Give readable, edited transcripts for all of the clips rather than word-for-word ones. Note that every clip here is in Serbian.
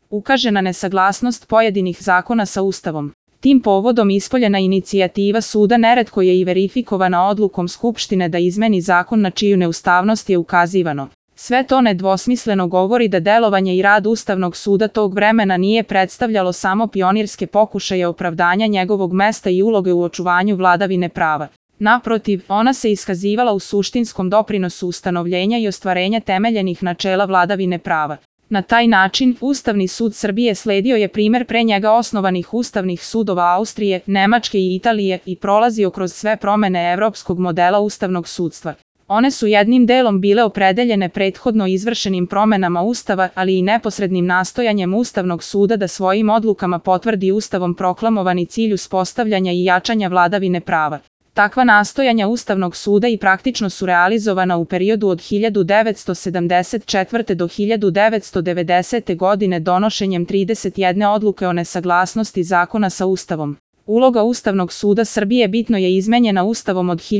ukaže na nesaglasnost pojedinih zakona sa Ustavom. Tim povodom ispoljena inicijativa suda neretko je i verifikovana odlukom Skupštine da izmeni zakon na čiju neustavnost je ukazivano. Sve to nedvosmisleno govori da delovanje i rad Ustavnog suda tog vremena nije predstavljalo samo pionirske pokušaje opravdanja njegovog mesta i uloge u očuvanju vladavine prava. Naprotiv, ona se iskazivala u suštinskom doprinosu ustanovljenja i ostvarenja temeljenih načela vladavine prava. Na taj način, Ustavni sud Srbije sledio je primer pre njega osnovanih ustavnih sudova Austrije, Nemačke i Italije i prolazio kroz sve promene evropskog modela ustavnog sudstva. One su jednim delom bile opredeljene prethodno izvršenim promenama Ustava, ali i neposrednim nastojanjem Ustavnog suda da svojim odlukama potvrdi Ustavom proklamovani cilj uspostavljanja i jačanja vladavine prava. Takva nastojanja Ustavnog suda i praktično su realizovana u periodu od 1974. do 1990. godine donošenjem 31 odluke o nesaglasnosti zakona sa Ustavom. Uloga Ustavnog suda Srbije bitno je izmenjena Ustavom od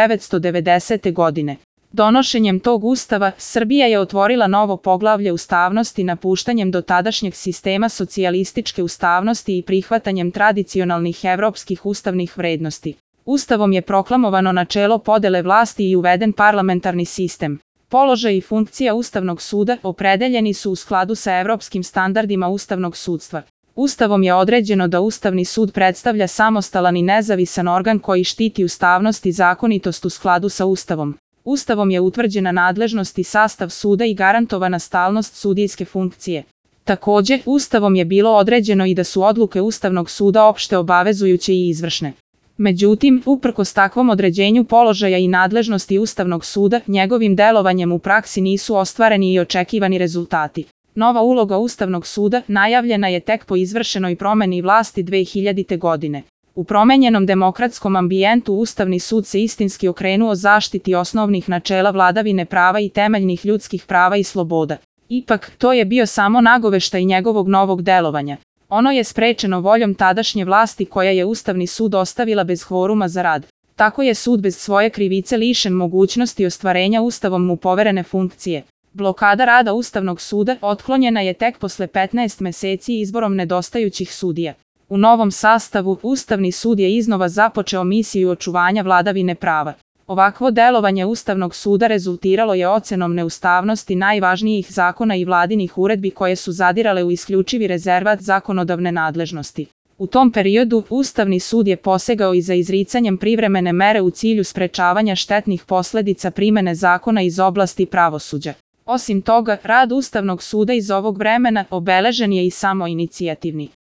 1990. godine. Donošenjem tog Ustava, Srbija je otvorila novo poglavlje ustavnosti napuštanjem dotadašnjeg sistema socijalističke ustavnosti i prihvatanjem tradicionalnih evropskih ustavnih vrednosti. Ustavom je proklamovano načelo podele vlasti i uveden parlamentarni sistem. Položaj i funkcija Ustavnog suda opredeljeni su u skladu sa evropskim standardima ustavnog sudstva. Ustavom je određeno da Ustavni sud predstavlja samostalan i nezavisan organ koji štiti ustavnost i zakonitost u skladu sa Ustavom. Ustavom je utvrđena nadležnost i sastav suda i garantovana stalnost sudijske funkcije. Takođe, Ustavom je bilo određeno i da su odluke Ustavnog suda opšte obavezujuće i izvršne. Međutim, uprkos takvom određenju položaja i nadležnosti Ustavnog suda, njegovim delovanjem u praksi nisu ostvareni i očekivani rezultati. Nova uloga Ustavnog suda najavljena je tek po izvršenoj promeni vlasti 2000. godine. U promenjenom demokratskom ambijentu Ustavni sud se istinski okrenuo zaštiti osnovnih načela vladavine prava i temeljnih ljudskih prava i sloboda. Ipak, to je bio samo nagoveštaj njegovog novog delovanja. Ono je sprečeno voljom tadašnje vlasti koja je Ustavni sud ostavila bez kvoruma za rad. Tako je sud bez svoje krivice lišen mogućnosti ostvarenja Ustavom mu poverene funkcije. Blokada rada Ustavnog suda otklonjena je tek posle 15 meseci izborom nedostajućih sudija. U novom sastavu, Ustavni sud je iznova započeo misiju očuvanja vladavine prava. Ovakvo delovanje Ustavnog suda rezultiralo je ocenom neustavnosti najvažnijih zakona i vladinih uredbi koje su zadirale u isključivi rezervat zakonodavne nadležnosti. U tom periodu, Ustavni sud je posegao i za izricanjem privremene mere u cilju sprečavanja štetnih posledica primene zakona iz oblasti pravosuđa. Osim toga, rad Ustavnog suda iz ovog vremena obeležen je i samoinicijativni.